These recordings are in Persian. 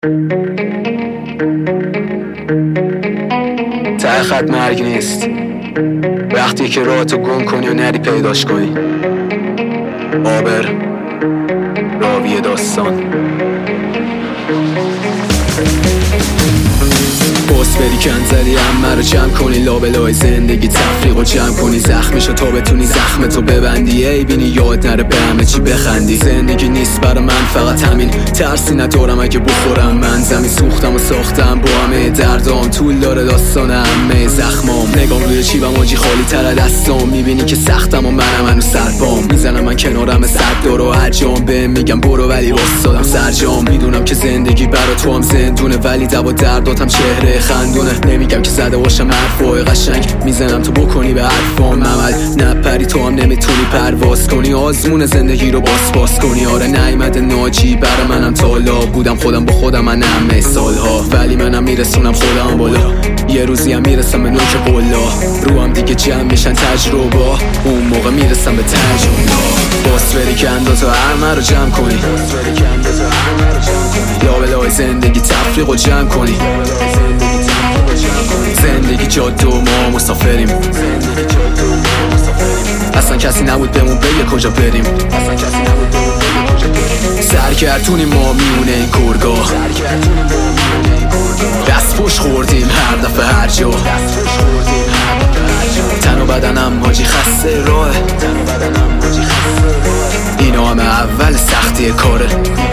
ته خط مرگ نیست، وقتی که راهتو گم کنی و نری پیداش کنی. عابر، راوی داستان. بس بری کنزلی همه رو جمع کنی، لابلای زندگی تفریق و جمع کنی. زخمیشو تا بتونی زخمتو ببندی، ای بینی یاد نره به همه چی بخندی. زندگی نیست برا من فقط همین، ترسی ندارم اگه بخورم من. زمین سوختم و ساختم با همه دردام، طول داره داستان همه زخمام. نگام روی چیبم آجی خالی تر دستام، میبینی که سختم و منم هنو سرپام. میزنم من کنارم صد دار و هرجام، بهم میگم برو ولی واسادم سرجام. میدونم که زندگی برا تو هم زندونه، ولی دوا درداتم چهره خندونه. نمیگم که زده باشم حرفای قشنگ، میزنم تو بکنی به حرفام عمل. نپری تو هم نمیتونی پرواز کنی، آزمون زندگی رو باز کنی. آره نیامده ناجی برا منم تالا، بودم خودم با خودم من همه سالها، ولی منم میرسونم خودم بالا. یه روزی هم میرسم به نوک قلا، رو هم دیگه جمع میشن تجربه، اون موقع میرسم به تجربه. باس بری که اندازه همه رو جمع کنی، لابلای زندگی تفریق و جمع کنی. زندگی جاده و ما مسافریم، اصلا کسی نبود بهمون بگه کجا بریم. سرگردونیم ما میونه این کورگاه، دست پشت خوردیم هر دفعه هر جا. تن و بدنم حاجی خسته راه، اینا همه اول سختی کاره.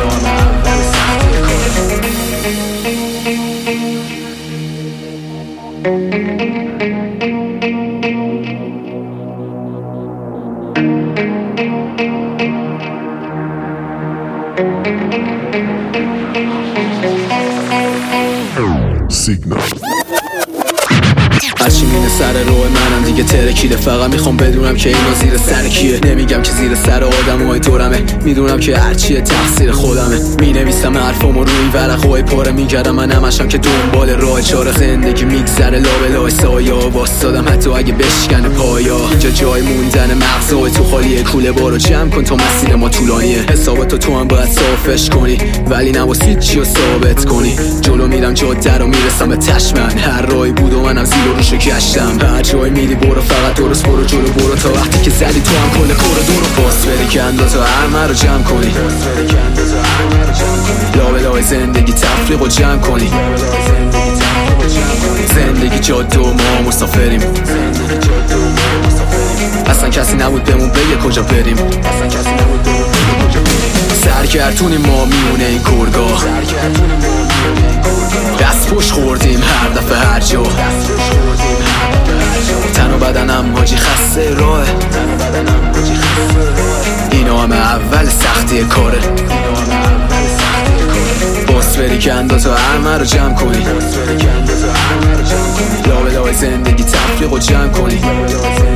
سیگنال هرچی مینه سر روح منم دیگه ترکیده، فقط میخوام بدونم که اینا زیر سر کیه. نمیگم که زیر سر آدم های دورمه، میدونم که هرچیه تقصیر خودمه. مینویسم حرفامو روی ورقای پاره، میگردم من همشم که دنبال راه چاره. زندگی میگذره لابلای سایا، واسادم حتی اگه بشکنه پایا. اینجا جای موندن مغزای تو خالیه، کوله بارو جمع کن تا مسیر ما طولانیه. حساباتو تو هم باید صافش کنی، ولی نباید چی رو ثابت کنی. جلو میرم جاده رو میرسم به تشمن، هر راهی بود و منم زیر و روشو گشتم. هر جای میری برو فقط درست برو جلو برو، تا وقتی که زدی تو هم کل کوردو رو. باس بری که اندازه همه رو جمع کنی، لابلای زندگی تفریق و جمع کنی. زندگی جاده و ما مسافریم، اصلا کسی نبود بهمون بگه کجا بریم. سرگردونیم ما میونه این کورگاه، دست پشت خوردیم هر دفعه هر جا. تن و بدنم حاجی خسته راه، اینا همه اول سختی کاره. باس بری که اندازه همه رو جمع کنی، لابلای زندگی تفریق و جمع کنی.